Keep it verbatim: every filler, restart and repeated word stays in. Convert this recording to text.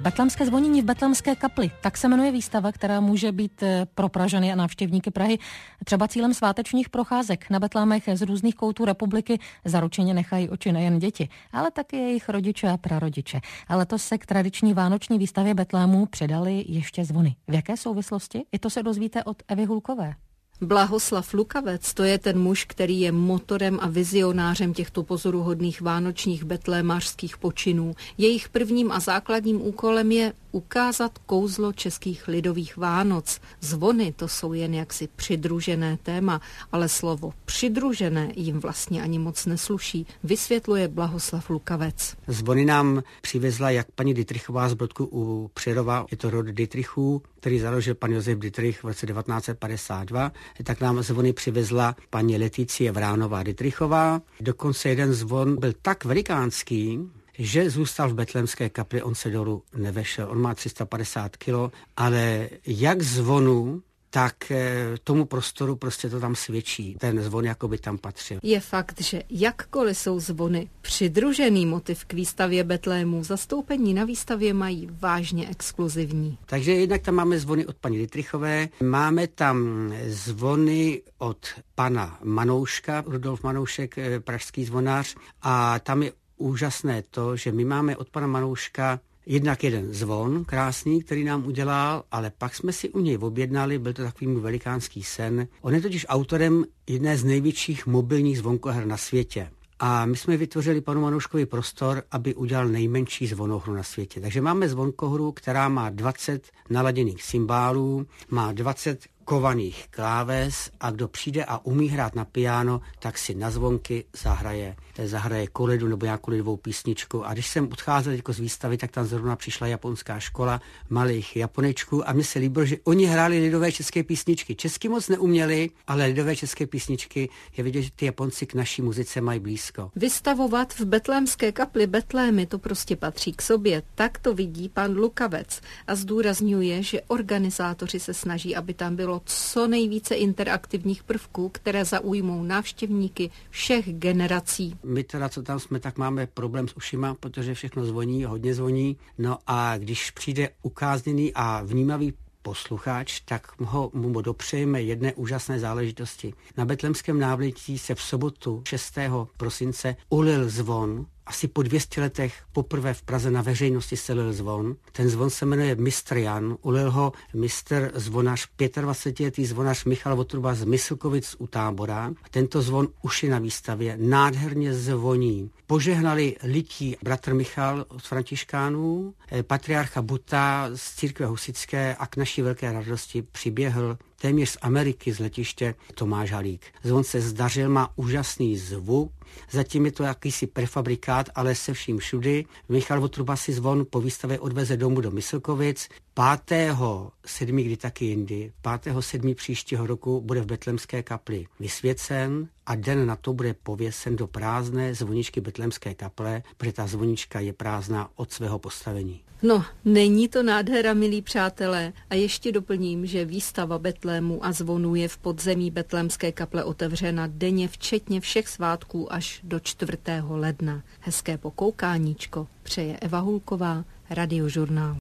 Betlémské zvonění v Betlémské kapli. Tak se jmenuje výstava, která může být pro Pražany a návštěvníky Prahy třeba cílem svátečních procházek. Na betlémech z různých koutů republiky zaručeně nechají oči nejen děti, ale také jejich rodiče a prarodiče. A letos se k tradiční vánoční výstavě betlémů přidali ještě zvony. V jaké souvislosti? I to se dozvíte od Evy Hulkové. Blahoslav Lukavec, to je ten muž, který je motorem a vizionářem těchto pozoruhodných vánočních betlémářských počinů. Jejich prvním a základním úkolem je ukázat kouzlo českých lidových Vánoc. Zvony to jsou jen jaksi přidružené téma, ale slovo přidružené jim vlastně ani moc nesluší, vysvětluje Blahoslav Lukavec. Zvony nám přivezla jak paní Dittrichová z Brodku u Přerova, je to rod Dittrichů, který založil pan Josef Dittrich v roce devatenáct set padesát dva, tak nám zvony přivezla paní Leticie Vránová Dittrichová. Dokonce jeden zvon byl tak velikánský, že zůstal v Betlémské kapli, on se dolů nevešel. On má tři sta padesát kilo, ale jak zvonu, tak tomu prostoru prostě to tam svědčí. Ten zvon jako by tam patřil. Je fakt, že jakkoliv jsou zvony přidružený motiv k výstavě betlémů, zastoupení na výstavě mají vážně exkluzivní. Takže jednak tam máme zvony od paní Dittrichové, máme tam zvony od pana Manouška, Rudolf Manoušek, pražský zvonář, a tam je úžasné to, že my máme od pana Manouška jednak jeden zvon krásný, který nám udělal, ale pak jsme si u něj objednali, byl to takový můj velikánský sen. On je totiž autorem jedné z největších mobilních zvonkoher na světě. A my jsme vytvořili panu Manouškovi prostor, aby udělal nejmenší zvonohru na světě. Takže máme zvonkohru, která má dvacet naladěných cymbálů, má dvacet kovaných kláves a kdo přijde a umí hrát na piano, tak si na zvonky zahraje, zahraje koledu nebo nějakou lidovou písničku. A když jsem odcházel jako z výstavy, tak tam zrovna přišla japonská škola malých Japonečků a mně se líbilo, že oni hráli lidové české písničky. Česky moc neuměli, ale lidové české písničky je vidět, že ty Japonci k naší muzice mají blízko. Vystavovat v betlémské kapli betlémy, to prostě patří k sobě. Tak to vidí pan Lukavec a zdůrazňuje, že organizátoři se snaží, aby tam bylo co nejvíce interaktivních prvků, které zaujmou návštěvníky všech generací. My teda, co tam jsme, tak máme problém s ušima, protože všechno zvoní, hodně zvoní. No a když přijde ukázněný a vnímavý posluchač, tak ho mu dopřejeme jedné úžasné záležitosti. Na Betlémském návletí se v sobotu šestého prosince ulil zvon. Asi po dvěstě letech poprvé v Praze na veřejnosti se lil zvon. Ten zvon se jmenuje mistr Jan, ulil ho mistr zvonař, dvacetiletý zvonař Michal Votruba z Myslkovic u Tábora. Tento zvon už je na výstavě, nádherně zvoní. Požehnali lití bratr Michal od františkánů, patriarcha Buta z církve husitské a k naší velké radosti přiběhl téměř z Ameriky z letiště Tomáš Halík. Zvon se zdařil, má úžasný zvuk, zatím je to jakýsi prefabrikát, ale se vším všudy. Michal Votruba si zvon po výstavě odveze domů do Myslkovic. pátého sedmého kdy taky jindy, pátého sedmého příštího roku bude v Betlémské kapli vysvěcen a den na to bude pověsen do prázdné zvoničky Betlémské kaple, protože ta zvonička je prázdná od svého postavení. No, není to nádhera, milí přátelé. A ještě doplním, že výstava betlémů a zvonů je v podzemí Betlémské kaple otevřena denně, včetně všech svátků až do čtvrtého ledna. Hezké pokoukáníčko přeje Eva Hulková, Radiožurnál.